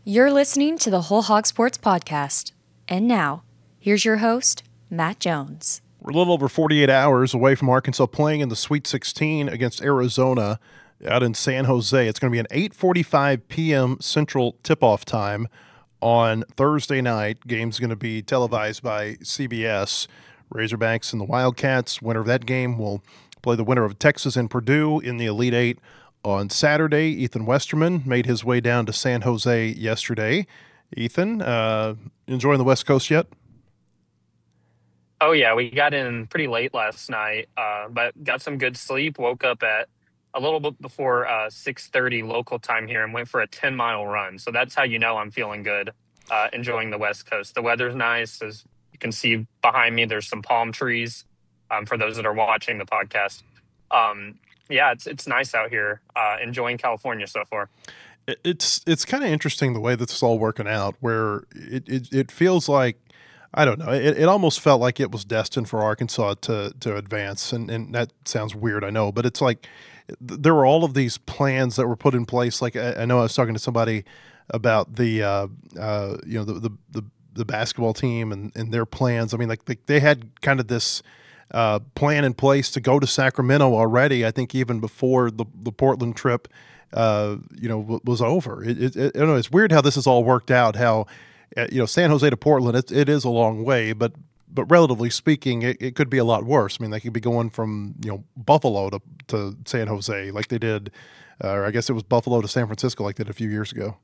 You're listening to the Whole Hog Sports Podcast. And now, here's your host, Matt Jones. We're a little over 48 hours away from Arkansas playing in the Sweet 16 against Arizona out in San Jose. It's going to be an 8:45 p.m. Central tip-off time on Thursday night. Game's going to be televised by CBS. Razorbacks and the Wildcats. Winner of that game will play the winner of Texas and Purdue in the Elite Eight on Saturday. Ethan Westerman made his way down to San Jose yesterday. Ethan, enjoying the West Coast yet? Oh, yeah, we got in pretty late last night, but got some good sleep. Woke up at a little bit before 6:30 local time here and went for a 10-mile run. So that's how you know I'm feeling good, enjoying the West Coast. The weather's nice. As you can see behind me, there's some palm trees for those that are watching the podcast. Yeah, it's nice out here, enjoying California so far. It's kind of interesting the way this is all working out, where it feels like, I don't know, it almost felt like it was destined for Arkansas to advance, and that sounds weird, I know, but it's like there were all of these plans that were put in place. Like I know I was talking to somebody about the basketball team and their plans. I mean, like they had kind of this plan in place to go to Sacramento already. I think even before the Portland trip, was over. I don't know. It's weird how this has all worked out. How San Jose to Portland, it is a long way, but relatively speaking, it could be a lot worse. I mean, they could be going from Buffalo to San Jose like they did, or I guess it was Buffalo to San Francisco like they did a few years ago.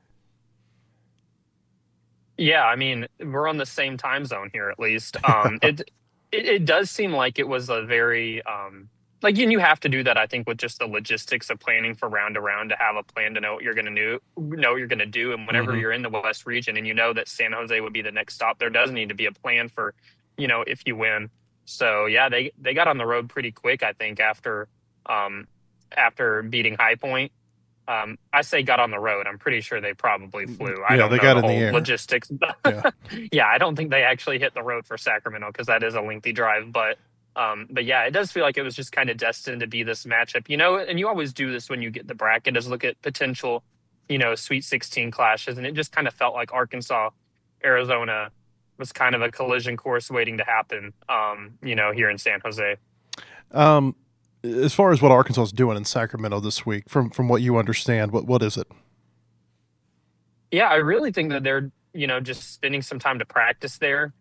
Yeah, I mean, we're on the same time zone here at least. It does seem like it was a very and you have to do that, I think, with just the logistics of planning for round to round, to have a plan to know what you're going to do. And whenever you're in the West region and you know that San Jose would be the next stop, there does need to be a plan for, if you win. So yeah, they got on the road pretty quick, I think, after beating High Point. I say got on the road. I'm pretty sure they probably flew. I don't know got the in the whole air. Logistics. Yeah, I don't think they actually hit the road for Sacramento because that is a lengthy drive. But yeah, it does feel like it was just kind of destined to be this matchup, and you always do this when you get the bracket, is look at potential, Sweet 16 clashes. And it just kind of felt like Arkansas, Arizona was kind of a collision course waiting to happen, here in San Jose. As far as what Arkansas is doing in Sacramento this week, from what you understand, what is it? Yeah, I really think that they're, just spending some time to practice there.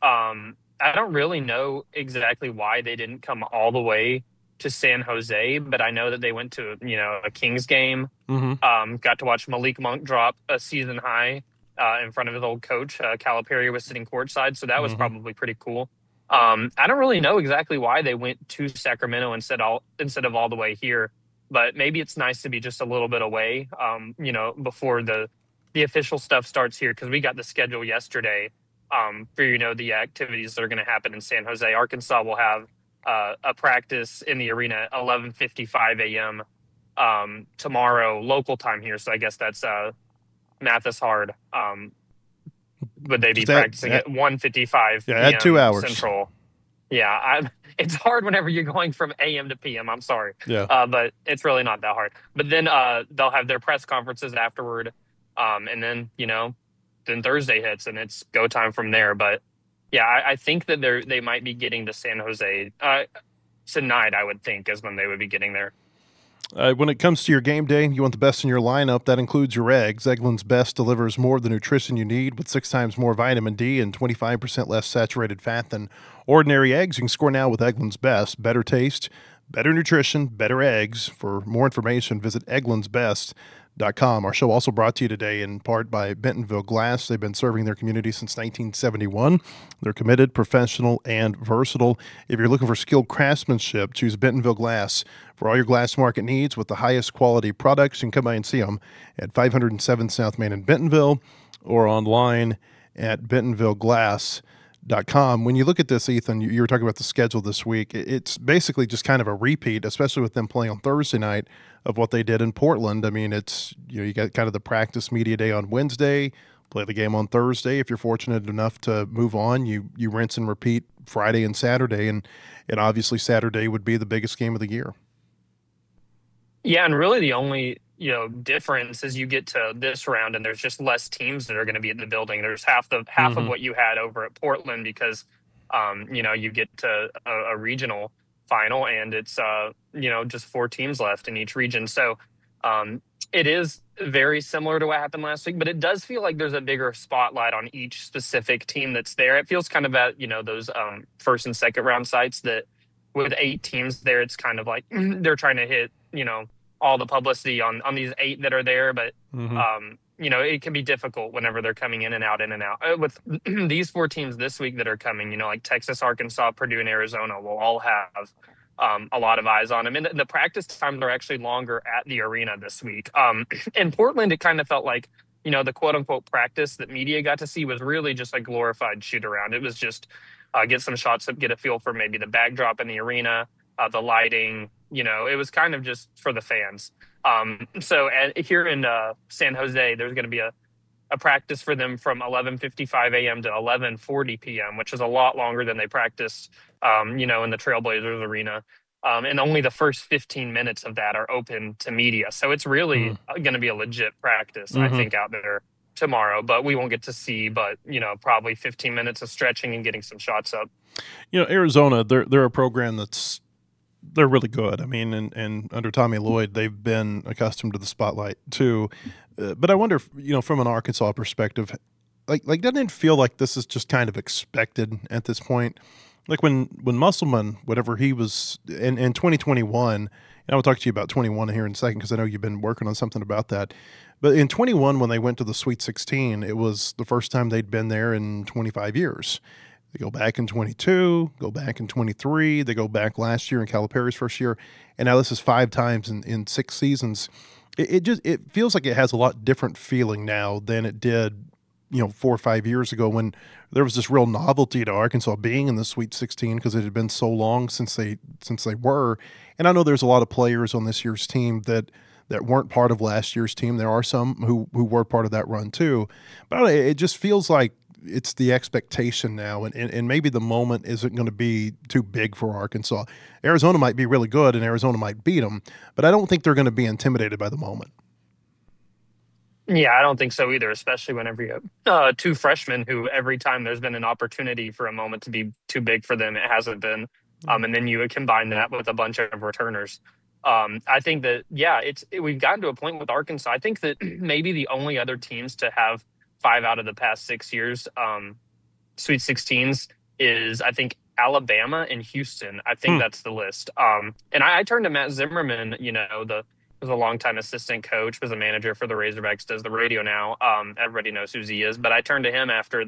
I don't really know exactly why they didn't come all the way to San Jose, but I know that they went to, a Kings game. Got to watch Malik Monk drop a season high in front of his old coach. Calipari was sitting courtside, so that was probably pretty cool. I don't really know exactly why they went to Sacramento instead of all the way here, but maybe it's nice to be just a little bit away, before the official stuff starts here, because we got the schedule yesterday for, the activities that are going to happen in San Jose. Arkansas will have a practice in the arena at 11:55 a.m. Tomorrow local time here, so I guess that's math is hard. Would they be practicing at 1:55 p.m. Add 2 hours. Central? Yeah, it's hard whenever you're going from AM to PM. I'm sorry. Yeah. But it's really not that hard. But then they'll have their press conferences afterward. And then, then Thursday hits and it's go time from there. But yeah, I think that they might be getting to San Jose tonight, I would think, is when they would be getting there. When it comes to your game day, you want the best in your lineup. That includes your eggs. Eggland's Best delivers more of the nutrition you need with 6 times more vitamin D and 25% less saturated fat than ordinary eggs. You can score now with Eggland's Best. Better taste, better nutrition, better eggs. For more information, visit egglandsbest.com. Our show also brought to you today in part by Bentonville Glass. They've been serving their community since 1971. They're committed, professional, and versatile. If you're looking for skilled craftsmanship, choose Bentonville Glass for all your glass market needs with the highest quality products. You can come by and see them at 507 South Main in Bentonville or online at bentonvilleglass.com. When you look at this, Ethan, you were talking about the schedule this week. It's basically just kind of a repeat, especially with them playing on Thursday night, of what they did in Portland. I mean, it's, you got kind of the practice media day on Wednesday, play the game on Thursday. If you're fortunate enough to move on, you rinse and repeat Friday and Saturday, and obviously Saturday would be the biggest game of the year. Yeah, and really the only difference as you get to this round, and there's just less teams that are going to be at the building. There's half of what you had over at Portland because, you get to a regional final, and it's just 4 teams left in each region. So it is very similar to what happened last week, but it does feel like there's a bigger spotlight on each specific team that's there. It feels kind of at those first and second round sites that with 8 teams there, it's kind of like they're trying to hit all the publicity on these 8 that are there, but it can be difficult whenever they're coming in and out. With these 4 teams this week that are coming, like Texas, Arkansas, Purdue, and Arizona will all have a lot of eyes on them. And the practice times are actually longer at the arena this week. In Portland, it kind of felt like, the quote unquote practice that media got to see was really just a glorified shoot around. It was just get some shots up, get a feel for maybe the backdrop in the arena, the lighting, it was kind of just for the fans. So here in San Jose, there's going to be a practice for them from 11:55 a.m. to 11:40 p.m., which is a lot longer than they practiced, in the Trailblazers arena. And only the first 15 minutes of that are open to media. So it's really going to be a legit practice, I think, out there tomorrow. But we won't get to see, probably 15 minutes of stretching and getting some shots up. Arizona, they're a program they're really good. I mean, and under Tommy Lloyd, they've been accustomed to the spotlight too. But I wonder if, from an Arkansas perspective, like doesn't it feel like this is just kind of expected at this point? Like when Musselman, whatever he was in 2021, and I'll talk to you about 21 here in a second because I know you've been working on something about that. But in 21, when they went to the Sweet 16, it was the first time they'd been there in 25 years. They go back in 22, go back in 23, they go back last year in Calipari's first year, and now this is 5 times in 6 seasons. It feels like it has a lot different feeling now than it did, 4 or 5 years ago when there was this real novelty to Arkansas being in the Sweet 16 because it had been so long since they were. And I know there's a lot of players on this year's team that weren't part of last year's team. There are some who were part of that run too, but I don't know, it just feels like it's the expectation now, and maybe the moment isn't going to be too big for Arkansas. Arizona might be really good, and Arizona might beat them, but I don't think they're going to be intimidated by the moment. Yeah, I don't think so either, especially whenever you have 2 freshmen who every time there's been an opportunity for a moment to be too big for them, it hasn't been. And then you combine that with a bunch of returners. I think that, we've gotten to a point with Arkansas. I think that maybe the only other teams to have 5 out of the past 6 years Sweet 16s is, I think, Alabama and Houston. I think that's the list. And I turned to Matt Zimmerman, was a longtime assistant coach, was a manager for the Razorbacks, does the radio now. Everybody knows who he is. But I turned to him after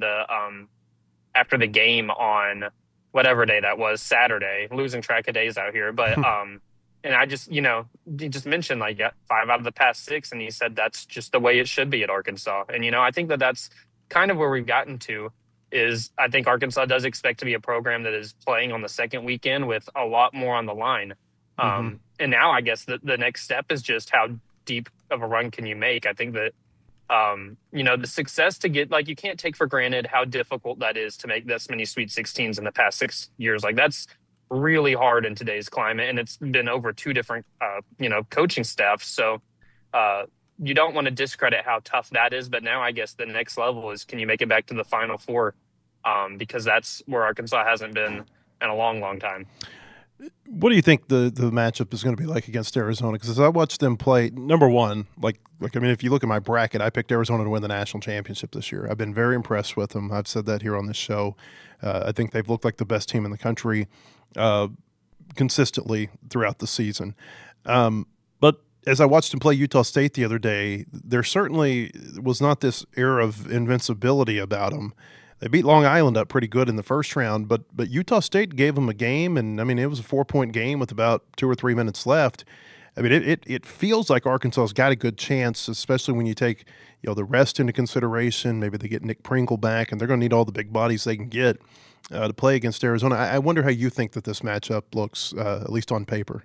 the game on whatever day that was, Saturday, losing track of days out here. But and I just, he just mentioned 5 out of the past 6. And he said that's just the way it should be at Arkansas. And, I think that that's kind of where we've gotten to is I think Arkansas does expect to be a program that is playing on the second weekend with a lot more on the line. And now I guess the next step is just how deep of a run can you make? I think that, the success to get, you can't take for granted how difficult that is to make this many Sweet 16s in the past 6 years. That's really hard in today's climate, and it's been over 2 different coaching staffs, so you don't want to discredit how tough that is. But now I guess the next level is, can you make it back to the Final Four, because that's where Arkansas hasn't been in a long time. What do you think the matchup is going to be like against Arizona? Because as I watched them play, number one, if you look at my bracket, I picked Arizona to win the national championship this year. I've been very impressed with them. I've said that here on this show. I think they've looked like the best team in the country consistently throughout the season. But as I watched them play Utah State the other day, there certainly was not this air of invincibility about them. They beat Long Island up pretty good in the first round, but Utah State gave them a game, and it was a 4-point game with about 2 or 3 minutes left. It feels like Arkansas's got a good chance, especially when you take the rest into consideration. Maybe they get Nick Pringle back, and they're going to need all the big bodies they can get to play against Arizona. I wonder how you think that this matchup looks, at least on paper.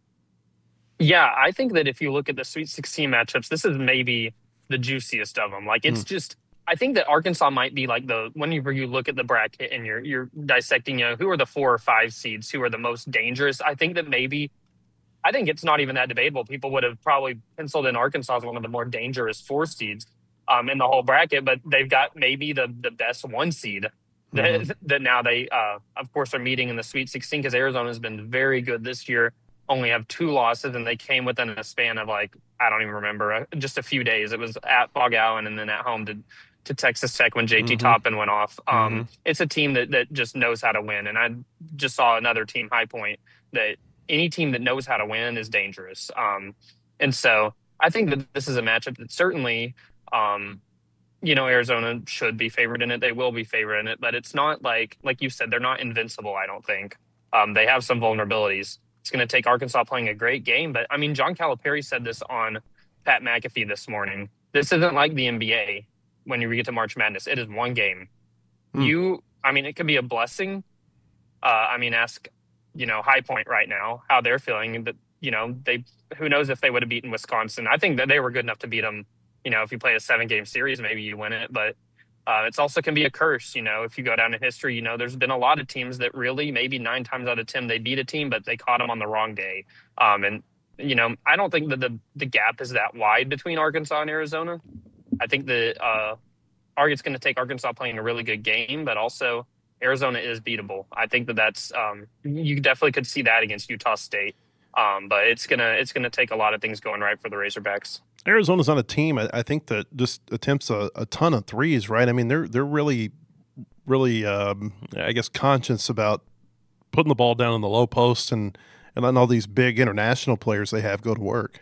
Yeah, I think that if you look at the Sweet 16 matchups, this is maybe the juiciest of them. It's just. I think that Arkansas might be whenever you look at the bracket and you're dissecting, who are the 4 or 5 seeds who are the most dangerous. I think that maybe I think it's not even that debatable. People would have probably penciled in Arkansas as one of the more dangerous 4 seeds in the whole bracket, but they've got maybe the best 1 seed that now they, of course, are meeting in the Sweet 16 because Arizona has been very good this year. Only have 2 losses, and they came within a span of I don't even remember, just a few days. It was at Fog Allen and then at home to Texas Tech when JT Toppin went off. It's a team that just knows how to win. And I just saw another team, High Point, that any team that knows how to win is dangerous. And so I think that this is a matchup that certainly, Arizona should be favored in it. They will be favored in it, but it's not like you said, they're not invincible, I don't think. They have some vulnerabilities. It's going to take Arkansas playing a great game. But, I mean, John Calipari said this on Pat McAfee this morning. This isn't like the NBA when you get to March Madness. It is one game. It could be a blessing. Ask, High Point right now, how they're feeling. But, who knows if they would have beaten Wisconsin. I think that they were good enough to beat them. If you play a 7-game series, maybe you win it. But it's also can be a curse, if you go down in history. There's been a lot of teams that really maybe 9 times out of 10 they beat a team, but they caught them on the wrong day. I don't think that the gap is that wide between Arkansas and Arizona. I think that it's going to take Arkansas playing a really good game, but also Arizona is beatable. I think that's you definitely could see that against Utah State. But it's gonna take a lot of things going right for the Razorbacks. Arizona's on a team, I think, that just attempts a ton of threes, right? I mean, they're really, really, I guess, conscious about putting the ball down in the low post and letting all these big international players they have go to work.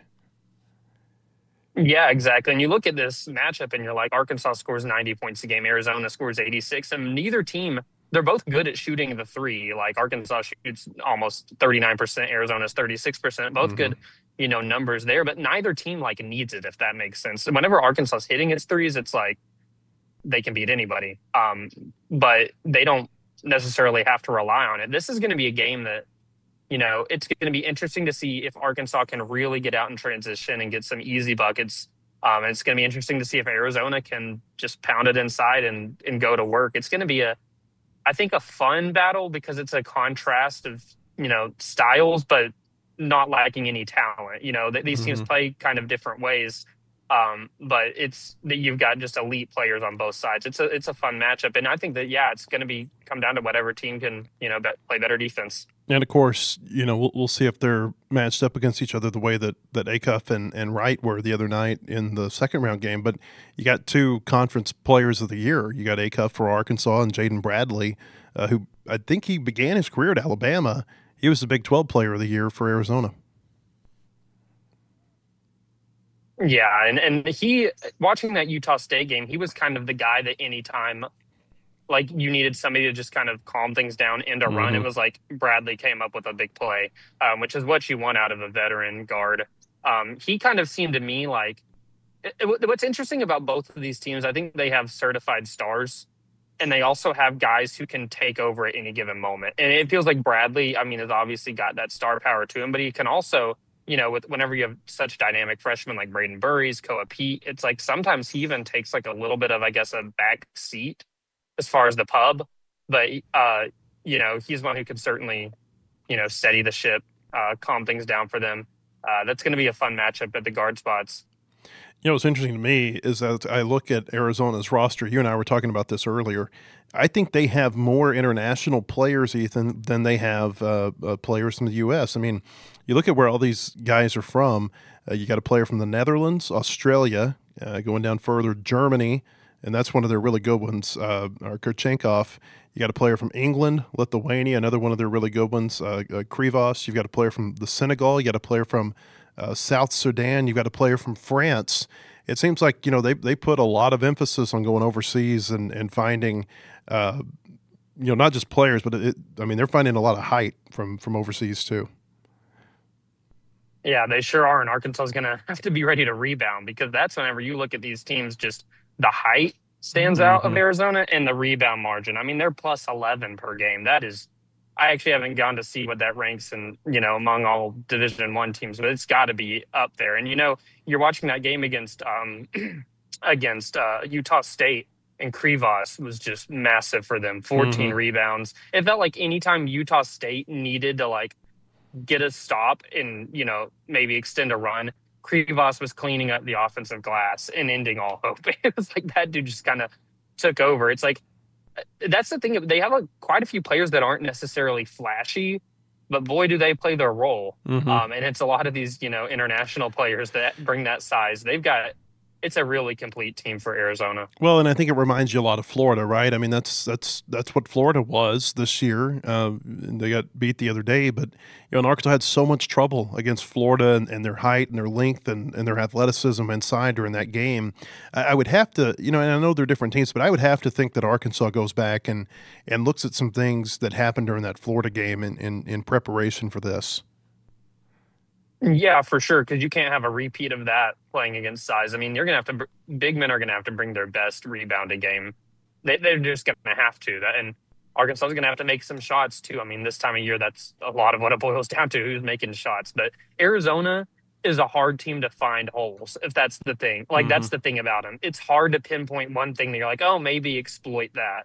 Yeah, exactly. And you look at this matchup and you're like, Arkansas scores 90 points a game, Arizona scores 86, and neither team, they're both good at shooting the three. Like Arkansas shoots almost 39%, Arizona's 36%, both good, numbers there, but neither team needs it, if that makes sense. Whenever Arkansas's hitting its threes, it's like they can beat anybody. But they don't necessarily have to rely on it. This is going to be a game that, it's going to be interesting to see if Arkansas can really get out in transition and get some easy buckets. And it's going to be interesting to see if Arizona can just pound it inside and go to work. It's going to be I think a fun battle because it's a contrast of, styles, but not lacking any talent. These teams play kind of different ways. But it's that you've got just elite players on both sides. It's a fun matchup. And I think that, it's going to come down to whatever team can, play better defense. And of course, we'll see if they're matched up against each other the way that Acuff and Wright were the other night in the second round game. But you got 2 conference players of the year. You got Acuff for Arkansas and Jaden Bradley, who I think he began his career at Alabama. He was the Big 12 player of the year for Arizona. Yeah, and he, watching that Utah State game, he was kind of the guy that anytime you needed somebody to just kind of calm things down, end a run, it was like Bradley came up with a big play, which is what you want out of a veteran guard. He kind of seemed to me what's interesting about both of these teams, I think they have certified stars, and they also have guys who can take over at any given moment. And it feels like Bradley, has obviously got that star power to him, but he can also, whenever you have such dynamic freshmen like Braden Burries, Koa Pete, it's like sometimes he even takes a little bit of, I guess, a back seat as far as the pub. But, he's one who could certainly, steady the ship, calm things down for them. That's going to be a fun matchup at the guard spots. What's interesting to me is that I look at Arizona's roster. You and I were talking about this earlier. I think they have more international players, Ethan, than they have players from the U.S. I mean, you look at where all these guys are from. You got a player from the Netherlands, Australia, going down further, Germany, and that's one of their really good ones, Kurchenkov. You got a player from England, Lithuania, another one of their really good ones, Krivos. You've got a player from the Senegal. You got a player from South Sudan. You've got a player from France. It seems like, they put a lot of emphasis on going overseas and finding, not just players, but they're finding a lot of height from overseas too. Yeah, they sure are. And Arkansas is going to have to be ready to rebound, because that's whenever you look at these teams, just the height stands out of Arizona and the rebound margin. They're plus 11 per game. That is, I actually haven't gone to see what that ranks in, among all Division I teams, but it's got to be up there. And, you're watching that game against Utah State, and Krivos was just massive for them, 14 rebounds. It felt like anytime Utah State needed to get a stop and, maybe extend a run, Krivas was cleaning up the offensive glass and ending all hope. It was like that dude just kind of took over. It's like that's the thing. They have quite a few players that aren't necessarily flashy, but boy, do they play their role. Mm-hmm. And it's a lot of these, international players that bring that size. It's a really complete team for Arizona. Well, and I think it reminds you a lot of Florida, right? I mean, that's what Florida was this year. They got beat the other day, but and Arkansas had so much trouble against Florida and their height and their length and their athleticism inside during that game. I would have to, and I know they're different teams, but I would have to think that Arkansas goes back and looks at some things that happened during that Florida game in preparation for this. Yeah, for sure. Because you can't have a repeat of that playing against size. I mean, big men are going to have to bring their best rebounding game. They're just going to have to. And Arkansas is going to have to make some shots too. I mean, this time of year, that's a lot of what it boils down to, who's making shots. But Arizona is a hard team to find holes, if that's the thing. Like, that's the thing about them. It's hard to pinpoint one thing that you're like, oh, maybe exploit that.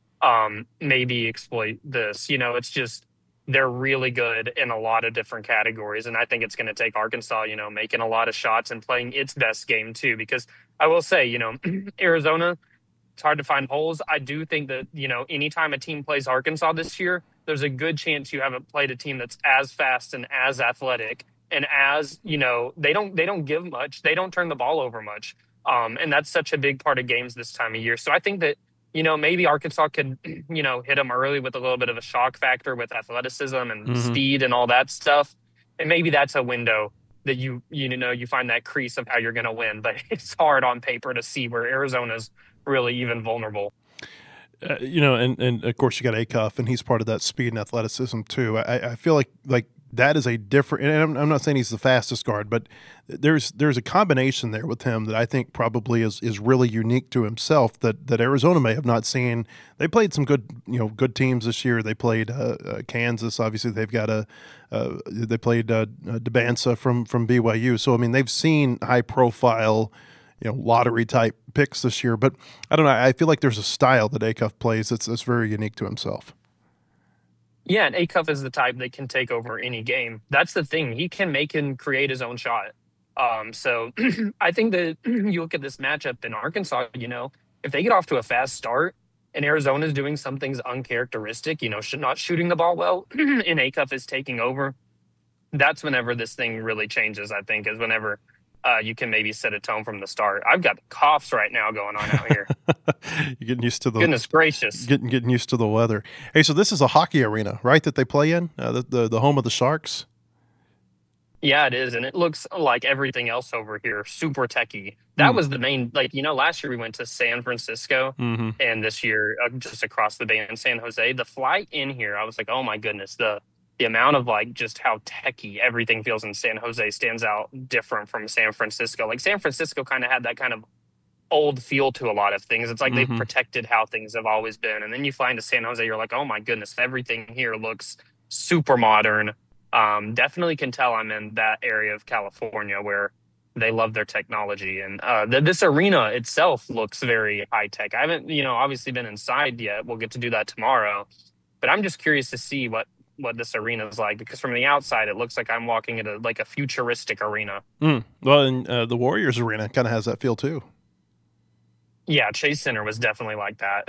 Maybe exploit this. It's just, they're really good in a lot of different categories. And I think it's going to take Arkansas, making a lot of shots and playing its best game too. Because I will say, Arizona, it's hard to find holes. I do think that, anytime a team plays Arkansas this year, there's a good chance you haven't played a team that's as fast and as athletic and as, they don't give much. They don't turn the ball over much. And that's such a big part of games this time of year. So I think that, maybe Arkansas could, hit them early with a little bit of a shock factor with athleticism and speed and all that stuff. And maybe that's a window that you find that crease of how you're going to win. But it's hard on paper to see where Arizona's really even vulnerable. And of course you got Acuff, and he's part of that speed and athleticism too. I feel like that is a different, and I'm not saying he's the fastest guard, but there's a combination there with him that I think probably is really unique to himself that Arizona may have not seen. They played some good teams this year. They played Kansas. Obviously, they've got they played Debansa from BYU. So I mean, they've seen high profile, lottery type picks this year. But I don't know. I feel like there's a style that Acuff plays that's very unique to himself. Yeah, and Acuff is the type that can take over any game. That's the thing. He can make and create his own shot. So I think that you look at this matchup in Arkansas, if they get off to a fast start and Arizona's doing some things uncharacteristic, not shooting the ball well, and Acuff is taking over, that's whenever this thing really changes, I think, is whenever you can maybe set a tone from the start. I've got coughs right now going on out here. You're getting used to the goodness gracious. Getting used to the weather. Hey, so this is a hockey arena, right? That they play in the home of the Sharks. Yeah, it is, and it looks like everything else over here. Super techy. That was the main. Last year we went to San Francisco, and this year just across the bay in San Jose. The flight in here, I was like, oh my goodness, the amount of just how techy everything feels in San Jose stands out different from San Francisco. Like San Francisco kind of had that kind of old feel to a lot of things. It's like they've protected how things have always been. And then you fly into San Jose, you're like, oh my goodness, everything here looks super modern. Definitely can tell I'm in that area of California where they love their technology. And this arena itself looks very high tech. I haven't, obviously been inside yet. We'll get to do that tomorrow. But I'm just curious to see what this arena is like, because from the outside it looks like I'm walking into a futuristic arena. Well, and the Warriors arena kind of has that feel too. Yeah, Chase Center was definitely like that.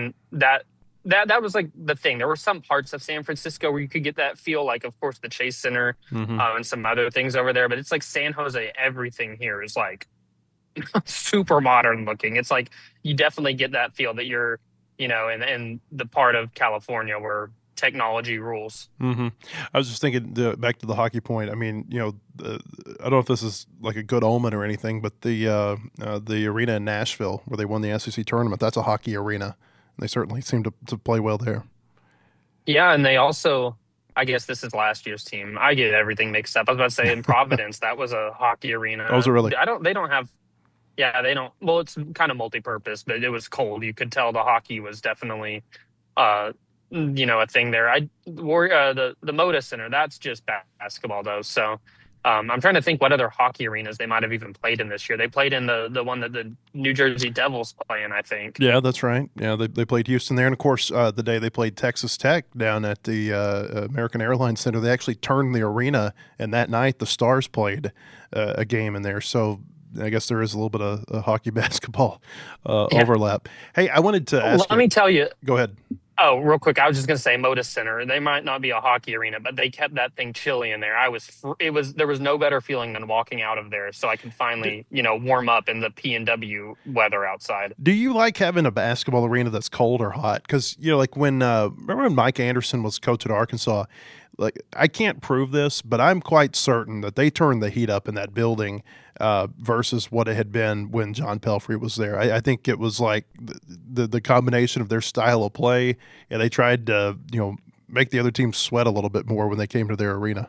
That was like the thing. There were some parts of San Francisco where you could get that feel, like of course the Chase Center and some other things over there. But it's like San Jose. Everything here is like super modern looking. It's like you definitely get that feel that you're in the part of California where technology rules. I was just thinking back to the hockey point. I mean, I don't know if this is like a good omen or anything, but the arena in Nashville where they won the SEC tournament, that's a hockey arena. And they certainly seem to play well there. Yeah, and they also, I guess this is last year's team. I get everything mixed up. I was about to say in Providence, that was a hockey arena. Oh, was it really? They don't have. Yeah, they don't. Well, it's kind of multi-purpose, but it was cold. You could tell the hockey was definitely a thing there. The Moda Center, that's just basketball though. So I'm trying to think what other hockey arenas they might have even played in this year. They played in the one that the New Jersey Devils play in, I think. Yeah, that's right. Yeah, they played Houston there. And, of course, the day they played Texas Tech down at the American Airlines Center, they actually turned the arena, and that night the Stars played a game in there. So I guess there is a little bit of hockey basketball overlap. Hey, I wanted to ask Let me tell you. Go ahead. Oh, real quick, I was just going to say Moda Center. They might not be a hockey arena, but they kept that thing chilly in there. There was no better feeling than walking out of there, so I could finally, warm up in the P&W weather outside. Do you like having a basketball arena that's cold or hot? Because like remember when Mike Anderson was coach at Arkansas? Like, I can't prove this, but I'm quite certain that they turned the heat up in that building versus what it had been when John Pelfrey was there. I think it was like the combination of their style of play, and they tried to make the other team sweat a little bit more when they came to their arena.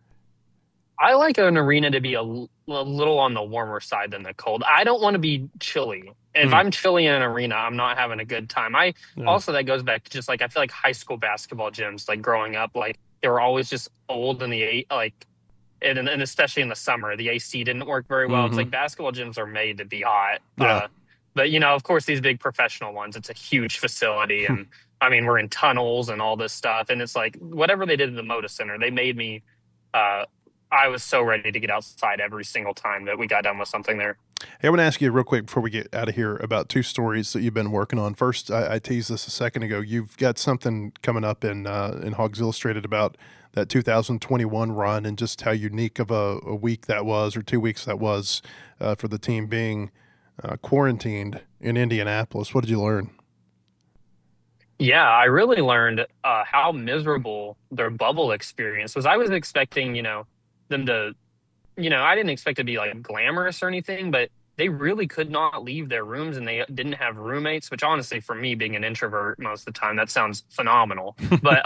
I like an arena to be a little on the warmer side than the cold. I don't want to be chilly. If I'm chilly in an arena, I'm not having a good time. Also, that goes back to just like, I feel like high school basketball gyms, like growing up, like they were always just old and and especially in the summer, the AC didn't work very well. It's like basketball gyms are made to be hot. Yeah. But of course, these big professional ones, it's a huge facility. And I mean, we're in tunnels and all this stuff. And it's like, whatever they did at the Moda Center, they made me, I was so ready to get outside every single time that we got done with something there. Hey, I want to ask you real quick before we get out of here about two stories that you've been working on. First, I teased this a second ago. You've got something coming up in Hogs Illustrated about that 2021 run and just how unique of a week that was, or 2 weeks that was, for the team being quarantined in Indianapolis. What did you learn? Yeah, I really learned how miserable their bubble experience was. I was expecting, them to, I didn't expect it to be like glamorous or anything, but they really could not leave their rooms, and they didn't have roommates, which honestly, for me being an introvert most of the time, that sounds phenomenal. But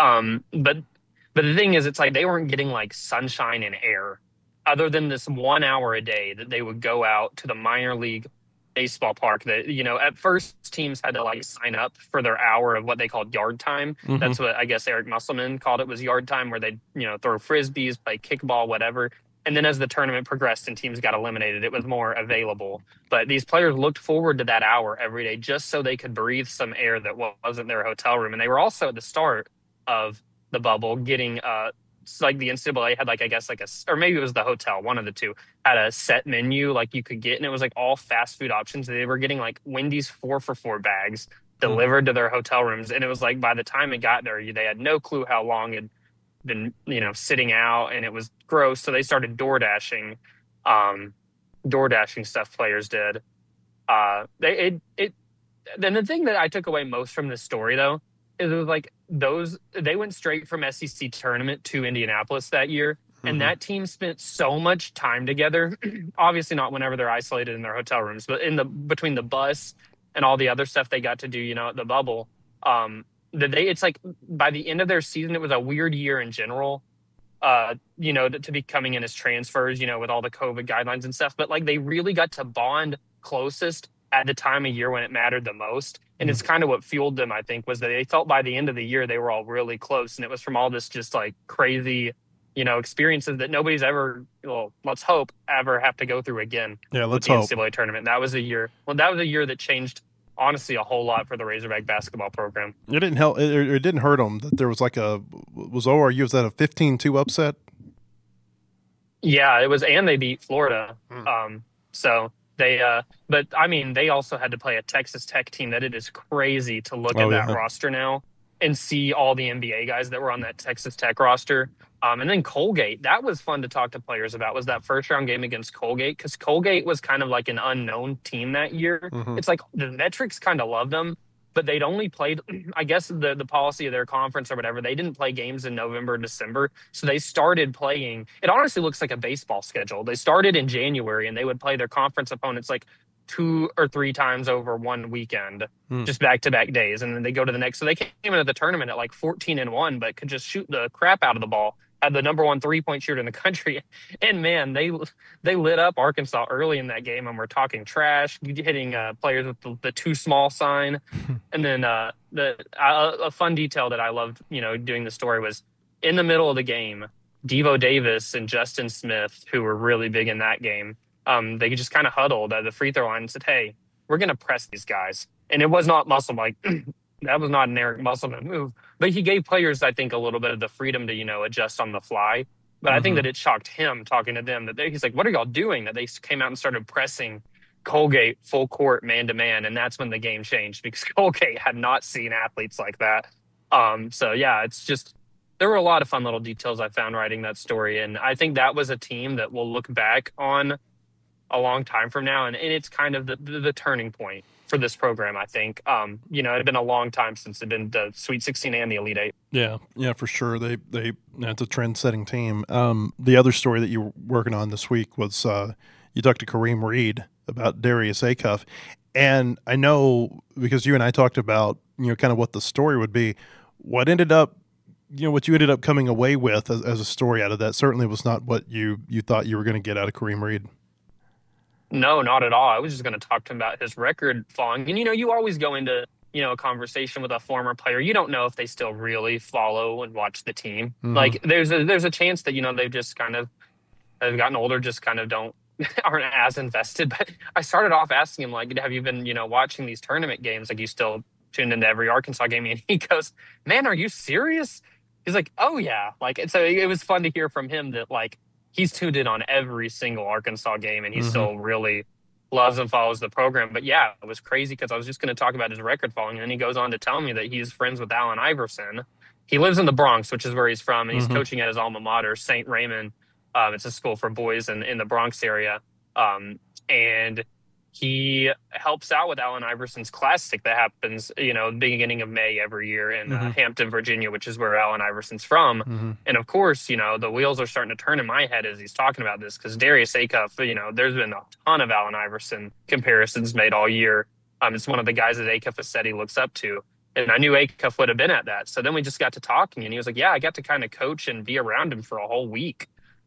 the thing is, it's like they weren't getting like sunshine and air other than this 1 hour a day that they would go out to the minor league baseball park. That, at first teams had to like sign up for their hour of what they called yard time. That's what I guess Eric Musselman called it, was yard time, where they throw frisbees, play kickball, whatever. And then as the tournament progressed and teams got eliminated, it was more available. But these players looked forward to that hour every day just so they could breathe some air that wasn't their hotel room. And they were also at the start of the bubble getting like the NCAA had like, I guess like or maybe it was the hotel, one of the two, had a set menu like you could get, and it was like all fast food options. They were getting like Wendy's 4-for-4 bags delivered to their hotel rooms. And it was like, by the time it got there, they had no clue how long it been sitting out, and it was gross. So they started door dashing stuff players did. Then the thing that I took away most from this story though is it was like they went straight from SEC tournament to Indianapolis that year, and that team spent so much time together. Obviously not whenever they're isolated in their hotel rooms, but between the bus and all the other stuff they got to do at the bubble. It's like by the end of their season, it was a weird year in general, to be coming in as transfers, with all the COVID guidelines and stuff. But like they really got to bond closest at the time of year when it mattered the most. And it's kind of what fueled them, I think, was that they felt by the end of the year, they were all really close. And it was from all this just like crazy, experiences that nobody's ever, let's hope, ever have to go through again. Yeah, let's hope. hope. The NCAA tournament. That was a year that changed, honestly, a whole lot for the Razorback basketball program. It didn't help. It didn't hurt them that there was like was that a 15-2 upset? Yeah, it was, and they beat Florida. So they, but I mean, they also had to play a Texas Tech team that it is crazy to look at that roster now and see all the NBA guys that were on that Texas Tech roster. And then Colgate, that was fun to talk to players about, was that first round game against Colgate, because Colgate was kind of like an unknown team that year. It's like the metrics kind of loved them, but they'd only played, I guess the policy of their conference or whatever, they didn't play games in November, December. So they started playing, it honestly looks like a baseball schedule. They started in January and they would play their conference opponents like 2 or 3 times over one weekend, just back-to-back days. And then they go to the next. So they came into the tournament at like 14-1, but could just shoot the crap out of the ball. Had the number 1 3-point shooter in the country. And man, they lit up Arkansas early in that game, and we're talking trash, hitting players with the too small sign. And then a fun detail that I loved, doing the story was in the middle of the game, Devo Davis and Justin Smith, who were really big in that game, they just kind of huddled at the free throw line and said, "Hey, we're going to press these guys." And it was not muscle like that was not an Eric Musselman move, but he gave players, I think, a little bit of the freedom to adjust on the fly. But I think that it shocked him talking to them he's like, "What are y'all doing?" That they came out and started pressing Colgate full court man to man, and that's when the game changed because Colgate had not seen athletes like that. So yeah, it's just there were a lot of fun little details I found writing that story, and I think that was a team that we'll look back on a long time from now, and it's kind of the turning point for this program. I think it had been a long time since it'd been the Sweet 16 and the Elite Eight. Yeah, for sure. It's a trend-setting team. The other story that you were working on this week was you talked to Kareem Reed about Darius Acuff, and I know because you and I talked about kind of what the story would be. What ended up, what you ended up coming away with as a story out of that certainly was not what you thought you were going to get out of Kareem Reed. No, not at all. I was just going to talk to him about his record falling. And, you always go into, a conversation with a former player. You don't know if they still really follow and watch the team. Mm-hmm. Like there's a chance that, they've just kind of have gotten older, just kind of aren't as invested. But I started off asking him, like, have you been, watching these tournament games? Like, you still tuned into every Arkansas game? And he goes, "Man, are you serious?" He's like, "Oh yeah." Like, and so it was fun to hear from him that like, he's tuned in on every single Arkansas game, and he still really loves and follows the program. But yeah, it was crazy because I was just going to talk about his record falling, and then he goes on to tell me that he's friends with Allen Iverson. He lives in the Bronx, which is where he's from, and he's coaching at his alma mater, St. Raymond. It's a school for boys in the Bronx area. And he helps out with Allen Iverson's Classic that happens, beginning of May every year in Hampton, Virginia, which is where Allen Iverson's from. And of course, the wheels are starting to turn in my head as he's talking about this because Darius Acuff, there's been a ton of Allen Iverson comparisons made all year. It's one of the guys that Acuff has said he looks up to. And I knew Acuff would have been at that. So then we just got to talking, and he was like, "Yeah, I got to kind of coach and be around him for a whole week."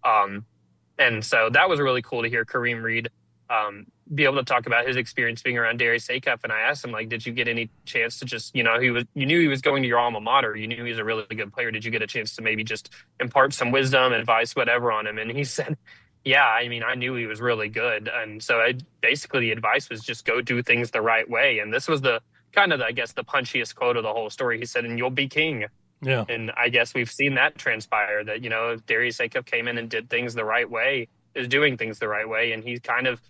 And so that was really cool to hear Kareem Reed be able to talk about his experience being around Darius Acuff. And I asked him, like, did you get any chance to just, you knew he was going to your alma mater. You knew he was a really good player. Did you get a chance to maybe just impart some wisdom, advice, whatever on him? And he said, "Yeah, I mean, I knew he was really good." And so basically the advice was just go do things the right way. And this was the kind of, I guess, the punchiest quote of the whole story. He said, "And you'll be king." Yeah. And I guess we've seen that transpire that, if Darius Acuff came in and did things the right way, is doing things the right way. And he's kind of,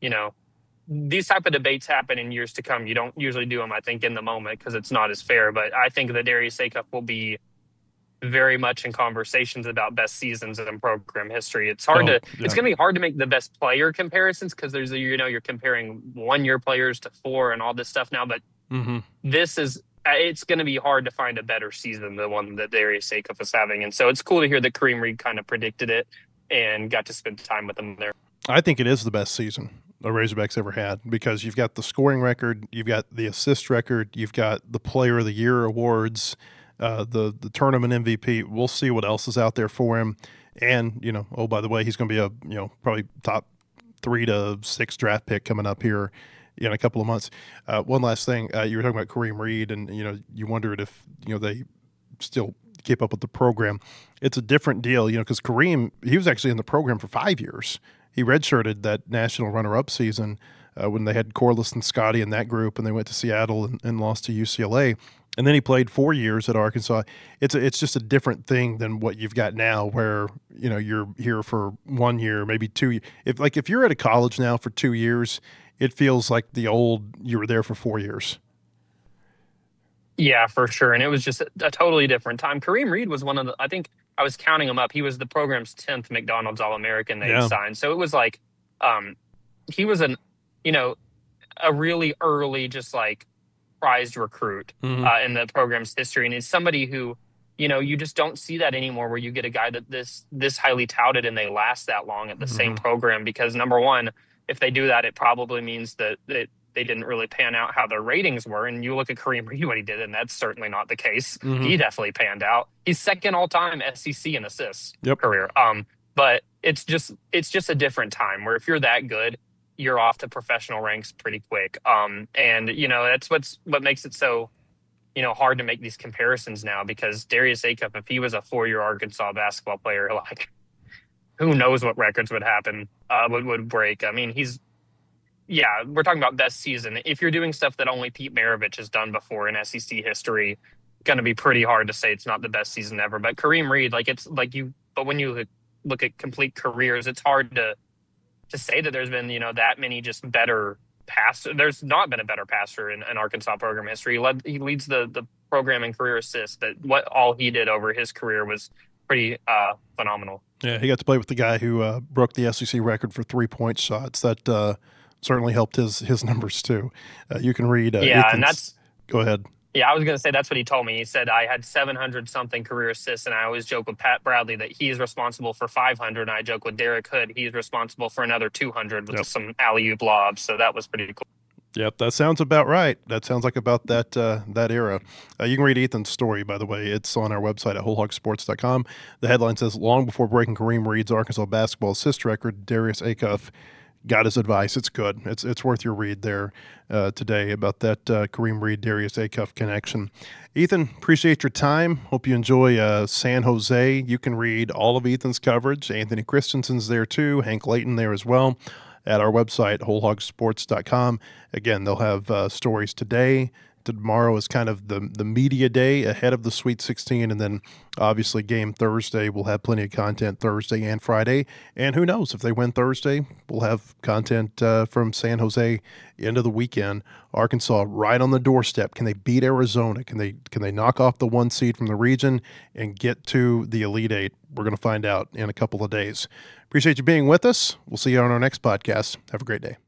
these type of debates happen in years to come. You don't usually do them, I think, in the moment because it's not as fair. But I think that Darius Acuff will be very much in conversations about best seasons in program history. It's hard it's going to be hard to make the best player comparisons because there's you're comparing 1 year players to 4 and all this stuff now. But it's going to be hard to find a better season than the one that Darius Acuff is having. And so it's cool to hear that Kareem Reed kind of predicted it and got to spend time with him there. I think it is the best season the Razorbacks ever had because you've got the scoring record, you've got the assist record, you've got the Player of the Year awards, the tournament MVP. We'll see what else is out there for him. And, by the way, he's going to be a, probably top 3 to 6 draft pick coming up here in a couple of months. One last thing, you were talking about Kareem Reed, and you wondered if they still keep up with the program. It's a different deal, because Kareem, he was actually in the program for 5 years. He redshirted that national runner-up season when they had Corliss and Scotty in that group, and they went to Seattle and lost to UCLA. And then he played 4 years at Arkansas. It's just a different thing than what you've got now, where you're here for 1 year, maybe 2. If you're at a college now for 2 years, it feels like the old you were there for 4 years. Yeah, for sure. And it was just a totally different time. Kareem Reed was one of the, I think I was counting him up. He was the program's 10th McDonald's All-American they signed. So it was like, he was a really early, just like prized recruit in the program's history. And it's somebody who, you just don't see that anymore where you get a guy that this highly touted and they last that long at the same program because number one, if they do that, it probably means that they didn't really pan out how their ratings were. And you look at Kareem Reed, what he did, and that's certainly not the case. He definitely panned out. He's second all-time SEC in assists career. But it's just a different time where if you're that good, you're off to professional ranks pretty quick. And that's what makes it so hard to make these comparisons now because Darius Acuff, if he was a 4-year Arkansas basketball player, like who knows what records would happen, would break. I mean, we're talking about best season. If you're doing stuff that only Pete Maravich has done before in SEC history, going to be pretty hard to say it's not the best season ever. But Kareem Reed, but when you look at complete careers, it's hard to say that there's been, that many just better passer. There's not been a better passer in Arkansas program history. He leads the program in career assists, but what all he did over his career was pretty phenomenal. Yeah, he got to play with the guy who broke the SEC record for 3-point shots. That certainly helped his numbers too. You can read. And that's. Go ahead. Yeah, I was going to say that's what he told me. He said I had 700-something career assists, and I always joke with Pat Bradley that he's responsible for 500, and I joke with Derek Hood he's responsible for another 200 with some alley-oop lobs. So that was pretty cool. Yep, that sounds about right. That sounds like about that era. You can read Ethan's story, by the way. It's on our website at wholehogsports.com. The headline says, long before breaking Kareem Reed's Arkansas basketball assist record, Darius Acuff got his advice. It's good. It's worth your read there today about that Kareem Reed, Darius Acuff connection. Ethan, appreciate your time. Hope you enjoy San Jose. You can read all of Ethan's coverage. Anthony Christensen's there too. Hank Layton there as well at our website, wholehogsports.com. Again, they'll have stories today. Tomorrow is kind of the media day ahead of the Sweet 16, and then obviously game Thursday. We'll have plenty of content Thursday and Friday, and who knows, if they win Thursday, we'll have content from San Jose into the weekend. Arkansas right on the doorstep. Can they beat Arizona? Can they knock off the 1 seed from the region and get to the Elite Eight? We're going to find out in a couple of days. Appreciate you being with us. We'll see you on our next podcast. Have a great day.